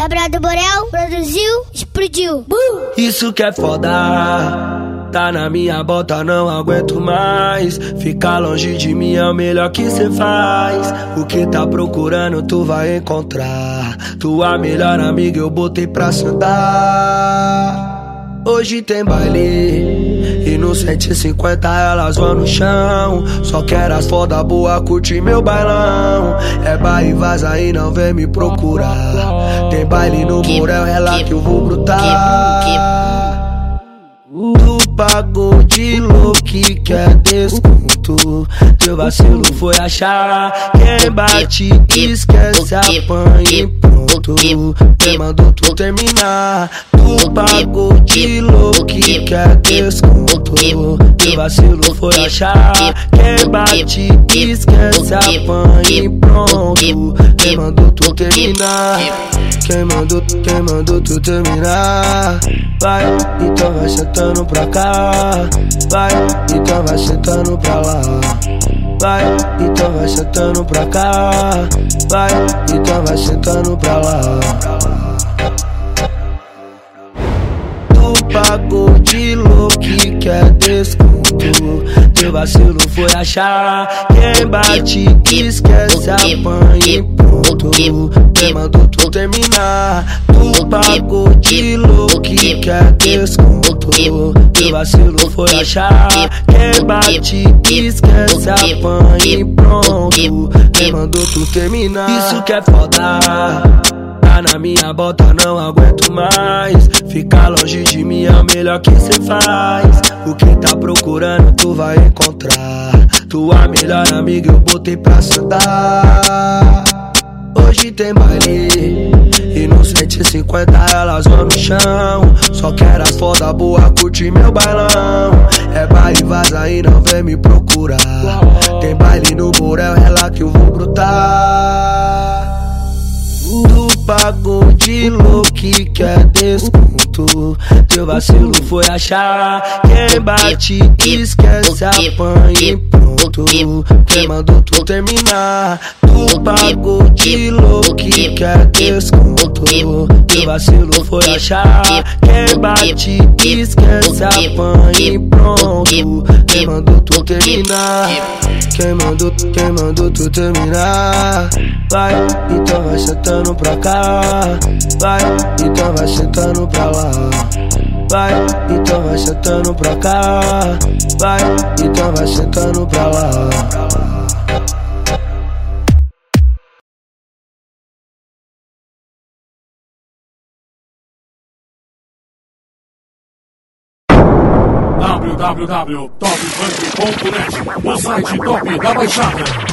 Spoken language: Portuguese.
Gabriel do Borel, produziu, explodiu. Isso que é foda, tá na minha bota, não aguento mais. Ficar longe de mim é o melhor que cê faz. O que tá procurando tu vai encontrar. Tua melhor amiga eu botei pra sentar. Hoje tem baile e no 150 elas vão no chão. Só quero as foda boa, curte meu bailão. É baile e vaza e não vem me procurar. Tem baile no Borel, é lá que eu vou brotar. Tu pagou de louco que quer desconto. Teu vacilo foi achar. Quem bate esquece, apanha e pronto. Quem mandou tu terminar. Tu pagou de louco que quer desconto. Teu vacilo foi achar. Quem bate esquece, apanha e pronto. Quem mandou tu terminar. Quem mandou tu terminar. Vai, então vai sentando pra cá. Vai, então vai sentando pra lá. Vai, então vai sentando pra cá. Vai, então vai sentando pra lá. Tu pagou de louco que quer desconto. Teu vacilo foi achar. Quem bate esquece, apanha e pronto. Quem mandou tu terminar. Tu pagou de louco que quer desconto. Teu vacilo foi achar. Quem bate esquece, apanha e pronto. Quem mandou tu terminar. Isso que é foda, tá na minha bota, não aguento mais. Ficar longe de mim é o melhor que cê faz. O que tá procurando tu vai encontrar. Tua melhor amiga eu botei pra sentar. Hoje tem baile e no 150 elas vão no chão. Só quero as foda boa, curte meu bailão. É baile, vaza e não vem me procurar. Tem baile no Borel, é lá que eu vou brotar. Tu pagou de louco que quer desconto. Teu vacilo foi achar. Quem bate esquece, apanha e pronto. Quem mandou tu terminar. Tu pagou de louco que quer desconto. Teu vacilo foi achar. Quem bate esquece, apanha e pronto. Quem mandou tu terminar. Quem mandou tu terminar. Vai, então vai sentando pra cá. Vai, então vai sentando pra lá. Vai, então vai sentando pra cá. Vai, então vai sentando pra lá. www.topfunk.net, o site top da Baixada.